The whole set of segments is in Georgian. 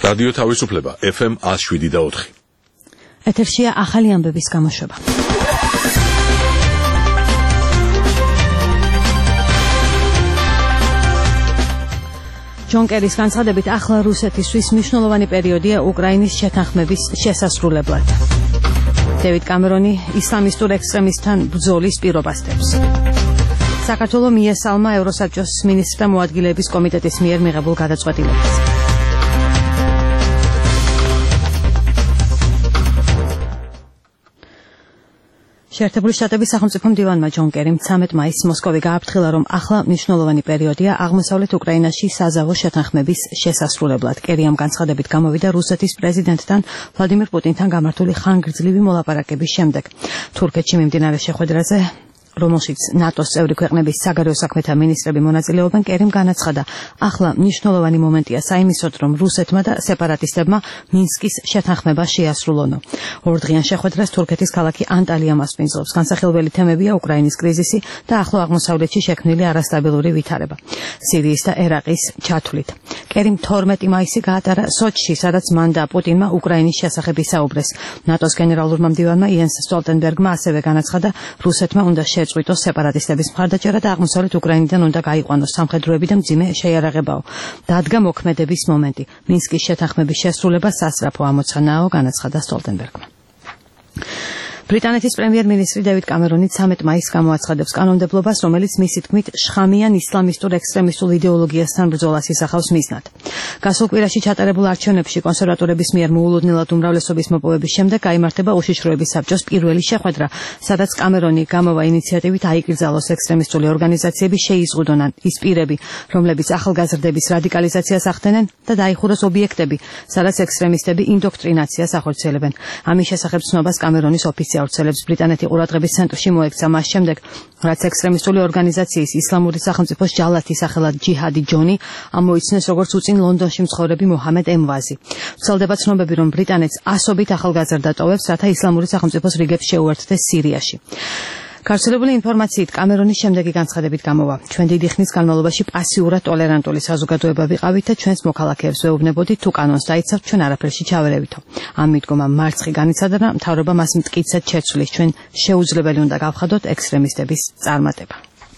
რადიო თავისუფლება FM 107.4. ეთერშია ახალი ამბების გამოშვება. ჯონ კერის განცხადებით ახლა რუსეთისთვის მნიშვნელოვანი პერიოდია უკრაინის შეთანხმების შესასრულებლად. დევიდ კამერონი ისლამისტურ ექსტრემისტთან ბრძოლის პირობას დებს. საქართველოს მიესალმა ევროსაბჭოს მინისტრთა მოადგილეების კომიტეტის მიერ მიღებულ გადაწყვეტილებას. შეერთებული შტატების სახელმწიფო მდივანმა ჯონ კერიმ 13 მაისს მოსკოვი გააფრთხილა, რომ ახლა მნიშვნელოვანი პერიოდია აღმოსავლეთ უკრაინაში საზავო შეთანხმების შესასრულებლად. კერი ამ განცხადებით გამოვიდა რუსეთის პრეზიდენტთან ვლადიმირ პუტინთან გამართული ხანგრძლივი მოლაპარაკების შემდეგ. თურქეთში მიმდინარე შეხვედრაზე, რომელშიც ნატოს წევრი ქვეყნების საგარეო საქმეთა მინისტრები მონაწილეობენ, კერიმ განაცხადა, ახლა მნიშვნელოვანი მომენტია საიმისოდ, რომ რუსეთმა და სეპარატისტებმა მინსკის შეთანხმება შეასრულონო. ორდღიან შეხვედრას თურქეთის ქალაქი ანტალია მასპინძლობს. განსახილველი თემებია უკრაინის კრიზისი და ახლო აღმოსავლეთში შექმნილი არასტაბილური ვითარება, სირიის და ერაყის ჩათვლით. კერიმ 12 მაისი გაატარა სოჩში, სადაც მან და პუტინმა უკრაინის შესახებ ისაუბრეს. ნატოს გენერალურმა მდივანმა იენს სტოლტენბერგმა ასევე განაცხადა, რუსეთმა უნდა შეწყვიტოს სეპარატისტების მხარდაჭერა და აღმოსავლეთ უკრაინიდან უნდა გაიყვანოს სამხედროები და მძიმე შეიარაღებაო. დადგა მოქმედების მომენტი. მინსკის შეთანხმების შესრულება სასწრაფო ამოცანაა, განაცხადა სტოლტენბერგმა. ბრიტანეთის პრემიერ-მინისტრი დევიდ კამერონი 13 მაისს გამოაცხადებს კანონმდებლობას, რომელიც მისი თქმით შხამიან ისლამისტურ ექსტრემისტულ იდეოლოგიასთან ბრძოლას ისახავს მიზნად. გასულ კვირაში ჩატარებულ არჩევნებში კონსერვატორების მიერ მოულოდნელად უმრავლესობის მოპოვების შემდეგ გაიმართება უშიშროების საბჭოს პირველი შეხვედრა, სადაც კამერონი გამოვა ინიციატივით აიკრძალოს ექსტრემისტული ორგანიზაციები, შეიზღუდონ ის პირები, რომლებიც ახალგაზრდების რადიკალიზაციას ახდენენ და დაიხუროს ობიექტები, სადაც ექსტრემისტები ინდოქტრინაციას ახორციელებენ. ამის შესახებ ცნობას კამერონის ოფისი ავრცელებს. ბრიტანეთი ყურადღების ცენტრში მოექცა მას შემდეგ, რაც ექსტრემისტული ორგანიზაციის ისლამური სახელმწიფოს ჯალათის სახელად ჯიჰადი ჯონი ამოიცნეს როგორც უწინ ლონდონში მცხოვრები მოჰამედ ემვაზი. ვრცელდება ცნობები, რომ ბრიტანეთს ასობით ახალგაზრდა ტოვებს, რათა ისლამური სახელმწიფოს რიგებს შეუერთდეს სირიაში. გავრცელებული ინფორმაციით კამერონის შემდეგი განცხადებით გამოვა. ჩვენ დიდი ხნის განმავლობაში პასიურად ტოლერანტული საზოგადოება ვიყავით და ჩვენს მოქალაქეებს ვეუბნებოდით, თუ კანონს დაიცავთ, ჩვენ არაფერში ჩავერევითო. ამ მიდგომამ მარცხი განიცადა და მთავრობა მას მტკიცედ შეცვლის. ჩვენ შეუძლებელი უნდა გავხადოთ ექსტრემისტების წარმატება.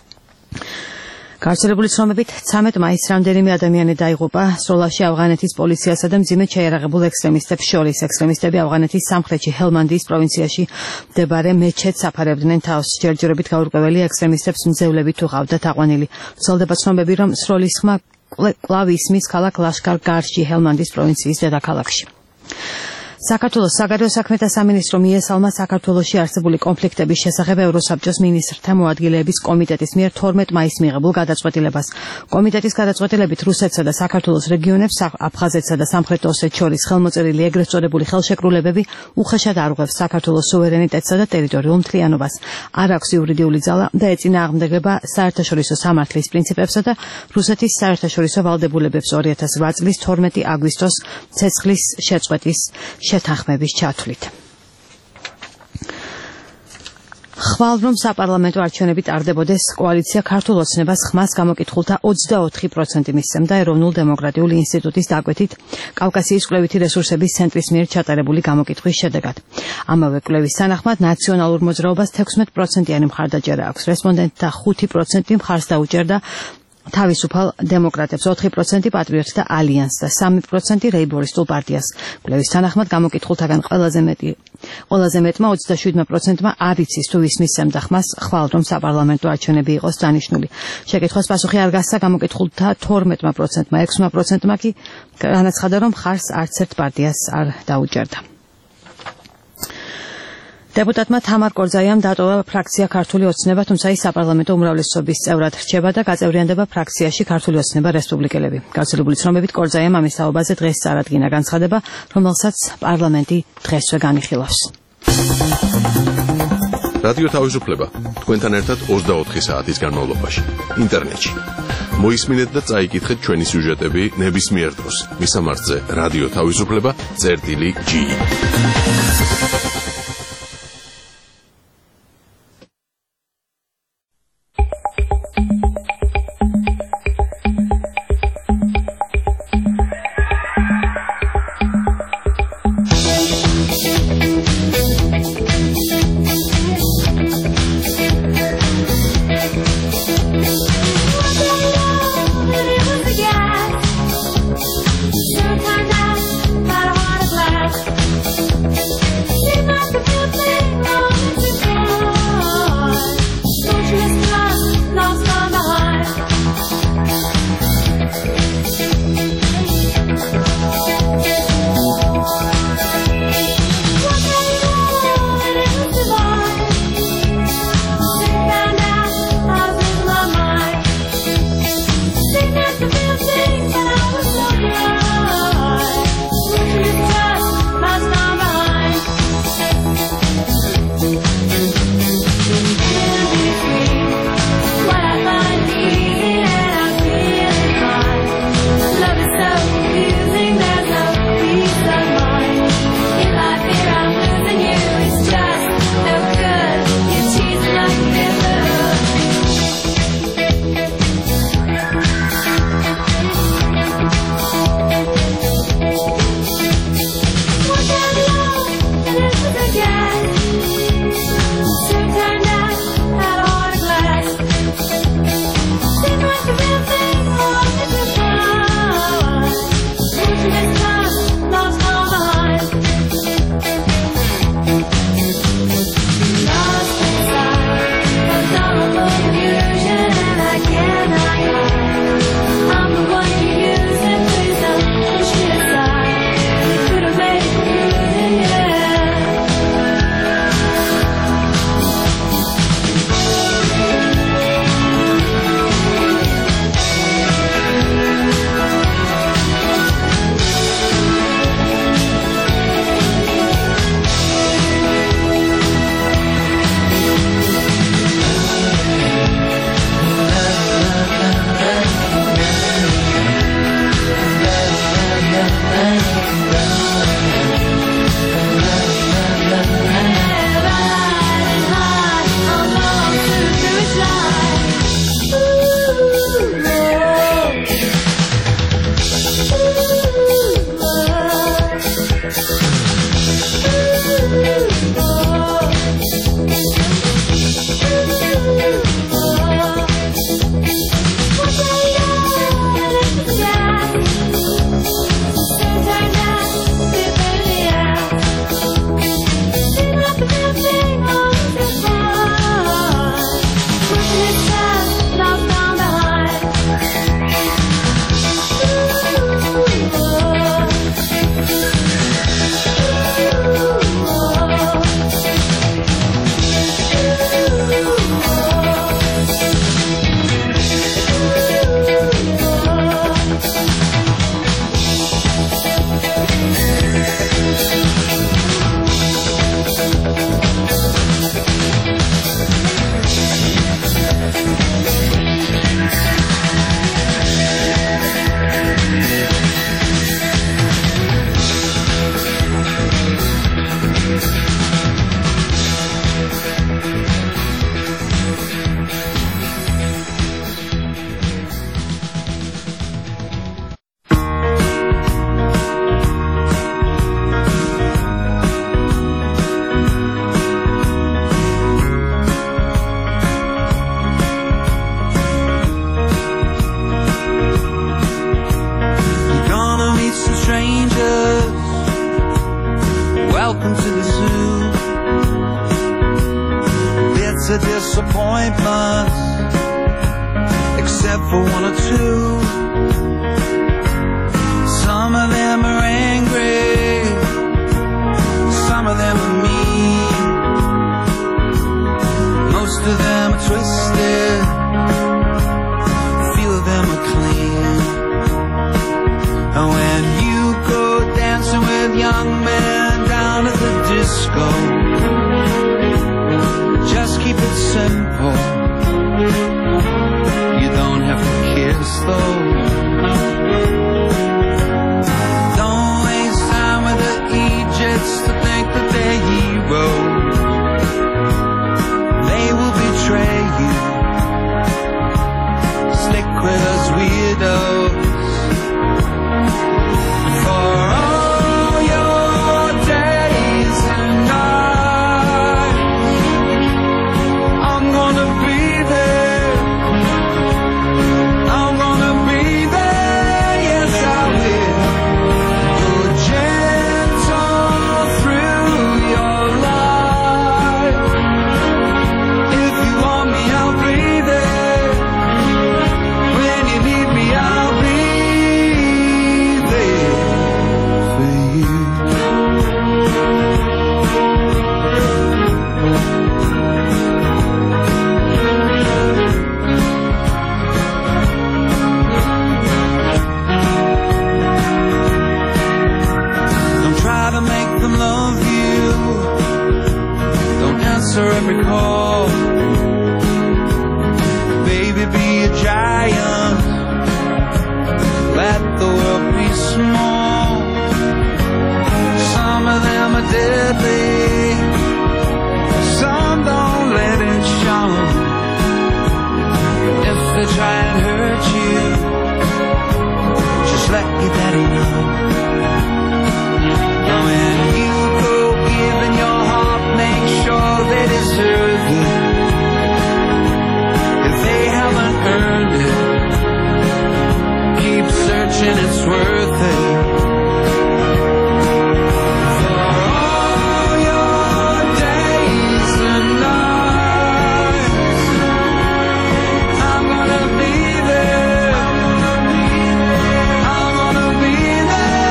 გავრცელებული ცნობებით 13 მაისს რამდენიმე ადამიანი დაიღუპა სროლაში ავღანეთის პოლიციასა და მძიმედ შეიარაღებულ ექსტრემისტებს შორის. ექსტრემისტები ავღანეთის სამხრეთში ჰელმანდიის პროვინციაში მდებარე მეჩეთს აფარებდნენ თავს. ჯერჯერობით გაურკვეველი ექსტრემისტებს მძევლებით უყავდათ აყვანილი. ვრცელდება ცნობები, რომ სროლის ხმა კვლავ ისმის ქალაქ ლაშკარ-გარში, ჰელმანდის პროვინციის დედაქალაქში. საქართველოს საგარეო საქმეთა სამინისტრო მიესალმა საქართველოში არსებული კონფლიქტების შესახებ ევროსაბჭოს მინისტრთა მოადგილეების კომიტეტის მიერ 12 მაისს მიღებულ გადაწყვეტილებას. კომიტეტის გადაწყვეტილებით რუსეთსა და საქართველოს რეგიონებს, აფხაზეთსა და სამხრეთ ოსეთს შორის ხელმოწერილი ეგრეთ წოდებული ხელშეკრულებები უხეშად არღვევს საქართველოს სუვერენიტეტსა და ტერიტორიულ მთლიანობას. არ აქვს იურიდიული ძალა და ეწინააღმდეგება საერთაშორისო სამართლის პრინციპებსა და რუსეთის საერთაშორისო ვალდებულებებს 2008 წლის 12 აგვისტოს ცეცხლის შეწყვეტის შეთანხმების ჩათვლით. ხვალ რომ საპარლამენტო არჩევნები ტარდებოდეს, კოალიცია ქართულ ოცნებას ხმას გამოკითხულთა 24% მისცემდა ეროვნულ დემოკრატიულ ინსტიტუტის დაკვეთით კავკასიის კვლევითი რესურსების ცენტრის მიერ ჩატარებული გამოკითხვის შედეგად. ამავე კვლევის თანახმად ნაციონალურ მოძრაობას 16%-იანი მხარდაჭერა აქვს. რესპონდენტთა 5% მხარს დაუჭერდა თავისუფალ დემოკრატებს, 4% პატრიოტთა ალიანსს და 3% რეიბორისტულ პარტიას. კვლევის თანახმად გამოკითხულთაგან ყველაზე მეტმა 27%-მა არ იცის თუ ვის მისცემდა ხმას ხვალ რომ საპარლამენტო არჩევნები იყოს დანიშნული. შეკითხვას პასუხი არ გასცა გამოკითხულთა 12%-მა, 6%-მა კი განაცხადა, რომ ხარს არც ერთ პარტიას არ დაუჭერდა. დეპუტატმა თამარ კორძაიამ დატოვა ფრაქცია ქართული ოცნება, თუმცა ის საპარლამენტო უმრავლესობის წევრად რჩება და გაწევრიანდება ფრაქციაში ქართული ოცნება რესპუბლიკელები. გავრცელებული ცნობებით კორძაიამ ამის თაობაზე დღეს წარადგინა განცხადება, რომელსაც პარლამენტი დღესვე განიხილავს. რადიო თავისუფლება თქვენთან ერთად 24 საათის განმავლობაში ინტერნეტში. მოისმინეთ და წაიკითხეთ ჩვენი სიუჟეტები ნებისმიერ დროს. მისამართზე რადიო თავისუფლება.ge pointless, except for one or two. Some of them are angry, some of them are mean, most of them are twisted, a few of them are clean. And when you go dancing with young men down at the disco, just keep it simple. You don't have to kiss though. Don't waste time with the Egypts to think that they're heroes. They will betray you. Stick with us weirdos. For all your days and nights, I'm gonna be there. I'm gonna be there, yes I will. Go gentle through your life. If you want me, I'll be there. When you need me, I'll be there for you. Don't try to make them love you. Don't answer every call. Baby, be a giant. Let the world be small. Some of them are deadly, some don't let it show. If they try and hurt you, just let your daddy know. And when you go giving your heart, make sure they deserve it. If they haven't earned it, keep searching, it's worth it. For all your days and nights, I'm gonna be there. I'm gonna be there.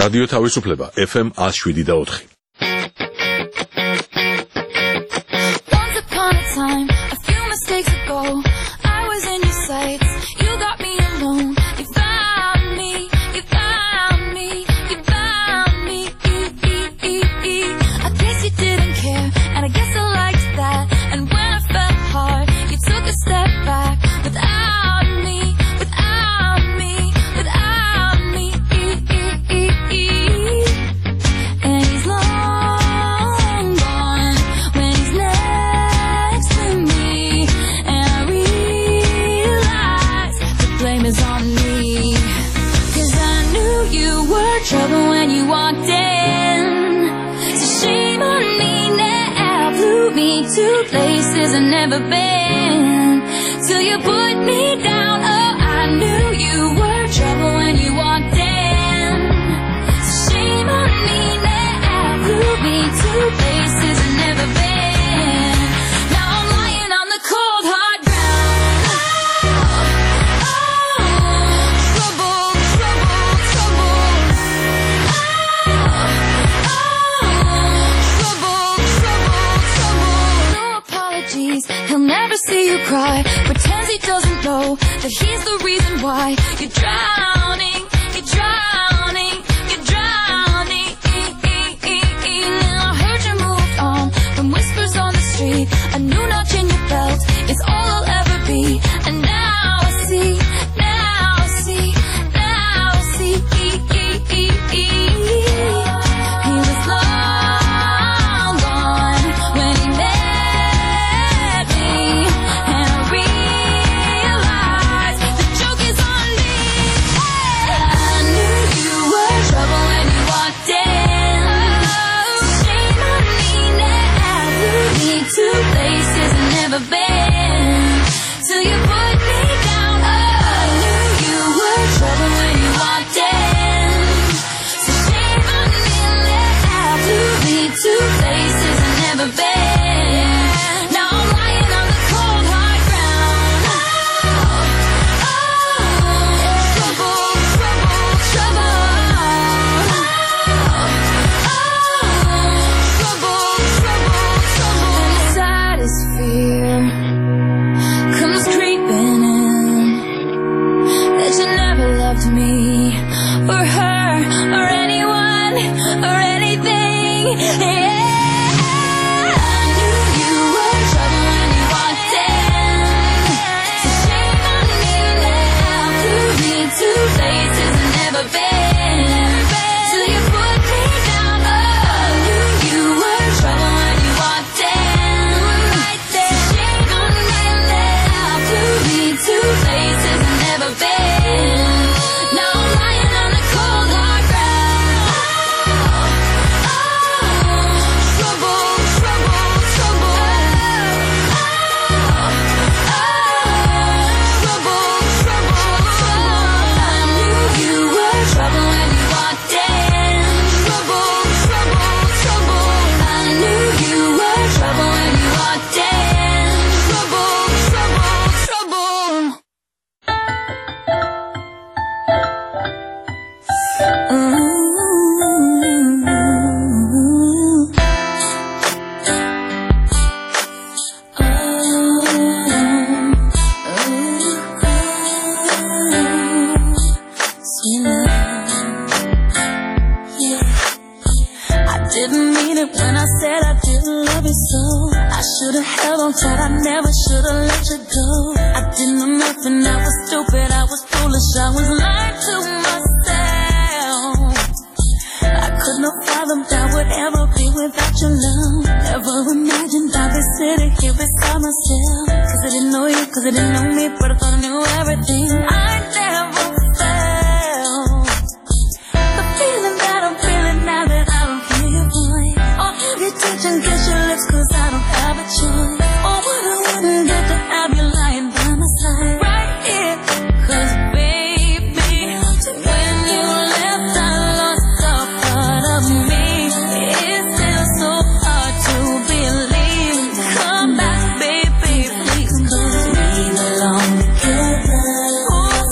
რადიო თავისუფლება FM 107.4. Once upon a time, a few mistakes ago, I was in your sights. You got me alone. You found me. You found me. You found me. I guess you didn't care, and I guess I liked that. And when I fell apart, you took a step back without me. Without me. Without me. And he's long gone when he's next to me. And I realize the blame is on me. 'Cause I knew you were trouble when you walked in. So shame on me now, flew me to places I've never been. Till you put me down, oh, I knew you were trouble when you walked in. So shame on me now, flew me to places I've never been. Now I'm lying on the cold hard ground. Oh, trouble, trouble, trouble. Trouble, trouble, trouble. No apologies, he'll never see you cry. Pretends he doesn't know that he's the reason why you're drowning, you're drowning, you're drowning. And I heard you moved on from whispers on the street. A new notch in your belt is all I'll ever be. And now I see, now I see, now I see. He was long gone when he met me. And I realized the joke is on me. I knew you were trouble when you walked in. Shame on me now, flew me to places I've never been. Till you put me down, oh, I knew you were trouble when you walked in. So shame on me now, flew me to places I've never been. Now I'm lying on the cold hard ground. Trouble, trouble, trouble. Trouble, trouble, trouble. And the saddest fear comes creeping in, that you never loved me or her or anyone or anything. Yeah, I knew you were trouble when you walked in. So shame on me now, flew me to places I've never been. Till you put me down, oh, I knew you were trouble when you walked in. So shame on me now, flew me to places I've never been. Now I'm lying on the cold hard ground. Trouble, trouble, trouble. Trouble, trouble, trouble. I knew you were trouble when you walked in. Trouble, trouble, trouble. I knew you were trouble when you walked in. Trouble, trouble, trouble. I didn't mean it when I said I didn't love you so. I should have held on tight, I never should have let you go. I didn't know nothing, I was stupid, I was foolish, I was lying to myself. I could not fathom that would ever be without your love. Never imagined I'd be sitting here beside myself. 'Cause I didn't know you, 'cause I didn't know me, but I thought I knew everything. I never felt the feeling that I'm feeling now that I don't hear your voice. Or have you touch and kiss your lips, 'cause I don't have a choice. Or what I wouldn't get to have you lying by my side right here. 'Cause baby, when you left I lost a part of me. It's still so hard to believe. Come back baby, please, 'cause we belong together. Ooh,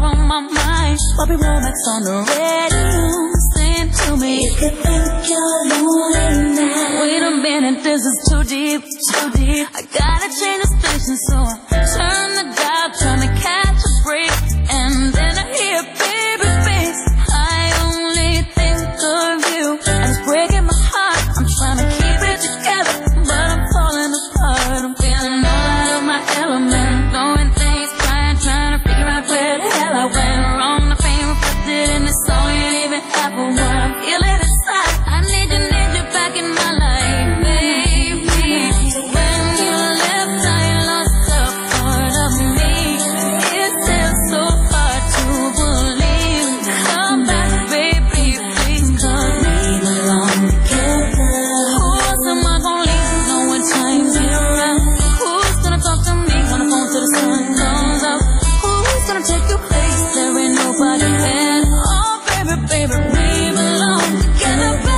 on my mind. Bobby Womack's on the radio, saying to me, if you think you're lonely now, wait a minute, this is too deep, too deep. I gotta change the station, so I turn the dial, trying to catch a break, and then I hear baby's face. I only think of you, and it's breaking my heart. I'm trying to keep it together, but I'm falling apart. I'm feeling all out of my element, doing things, trying to figure out where the hell I went wrong. The pain reflected in this song ain't even half of what I'm feeling inside. I need you back in my life, baby. When you left, I lost a part of me. It's still so hard to believe. Come back, baby, please, 'cause we belong together. Who else am I gonna leave? No one time's around. Who's gonna talk to me on the phone till the sun comes up? Who's gonna take your place? There ain't nobody there. Oh, baby, baby, we belong together, baby.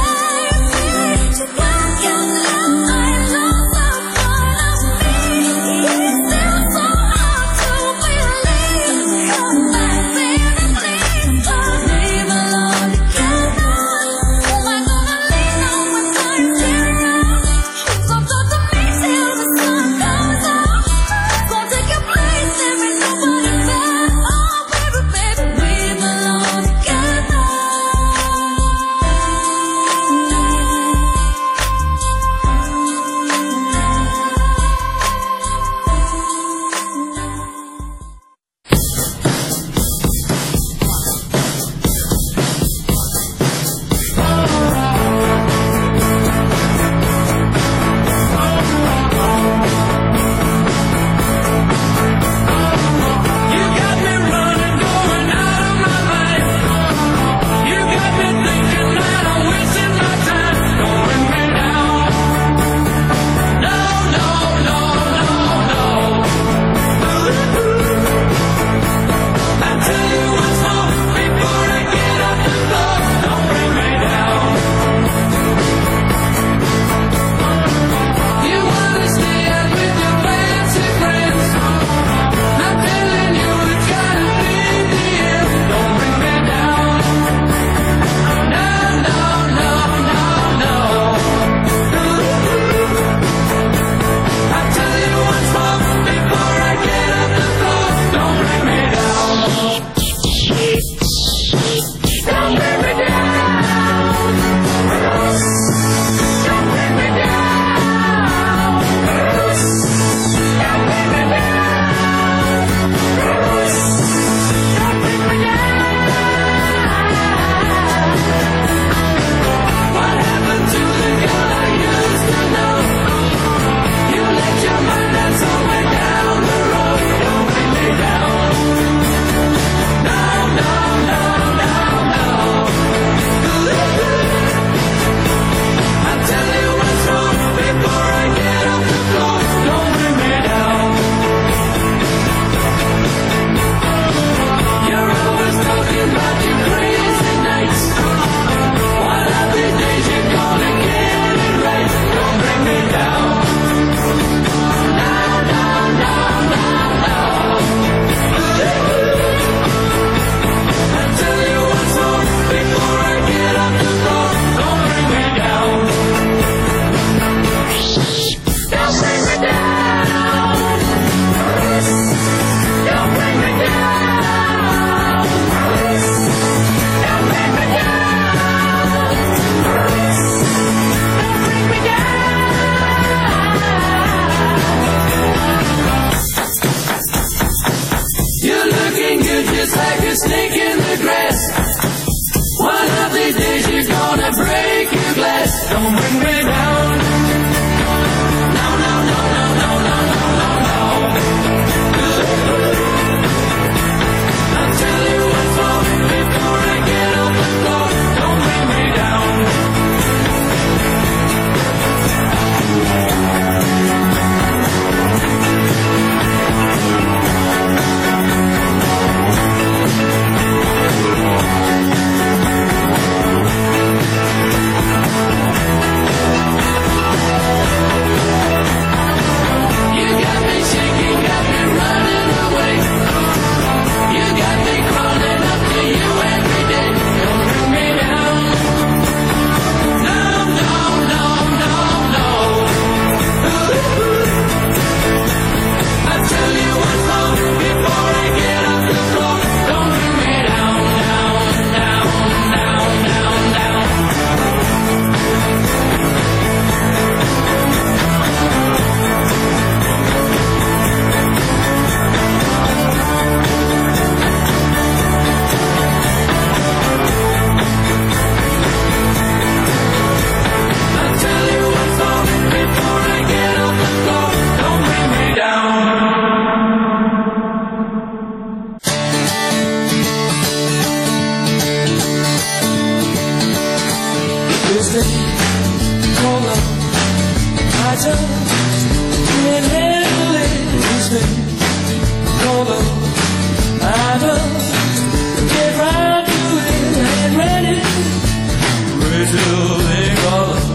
thing called love. I just can't handle this thing called love. I just get right to it and ready. This little thing called love.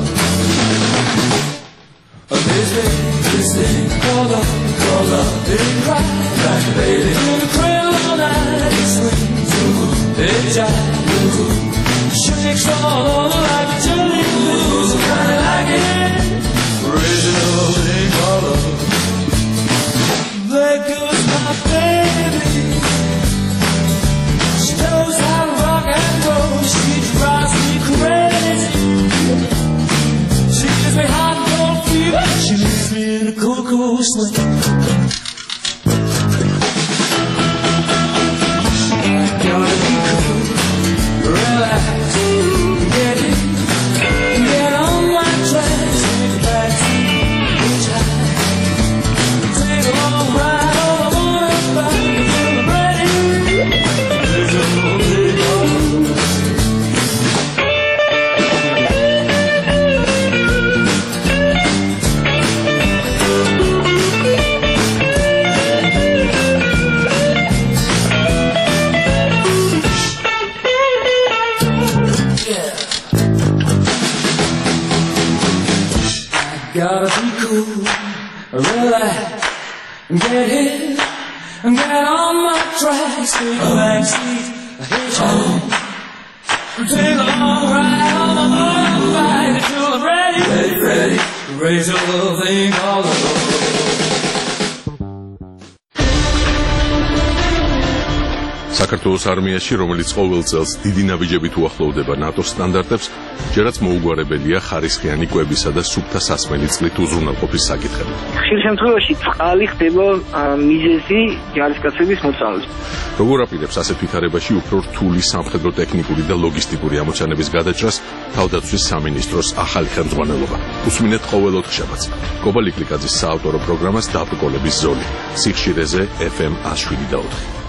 This thing called love, didn't cry like a baby. In the cradle all night, it swings, it jives, shakes all over like a jelly blues. Kinda like it, original thing called love. There goes my baby. She knows how to rock and roll. She drives me crazy. She gives me hot and cold fever. She makes me in a cool, cool swing. Gotta be cool, relax, get in, get on my tracks, take a backseat, hitchhike, take a long ride on the motorbike until I'm ready. There's a whole big gotta be cool, relax, get hit, get on my tracks, take a backseat, hitchhike, take a long ride on the motorbike until I'm ready, raise a little thing called love. საქართველოს არმიაში, რომელიც ყოველ წელს დიდი ნაბიჯებით უახლოვდება ნატოს სტანდარტებს, ჯერაც მოუგვარებელია ხარისხიანი კვებისა და სუფთა სასმელი წყლით უზრუნველყოფის საკითხები. ხშირ შემთხვევაში წყალი ხდება მიზეზი ჯარისკაცების მოწამვლის. როგორ აპირებს ასეთ ვითარებაში უფრო რთული სამხედრო ტექნიკური და ლოგისტიკური ამოცანების გადაჭრას თავდაცვის სამინისტროს ახალი ხელმძღვანელობა? უსმინეთ ყოველ ოთხშაბათს. კობა ლიკლიკაძის საავტორო პროგრამას დაბრკოლების ზოლი. სიხშირეზე FM 107.4.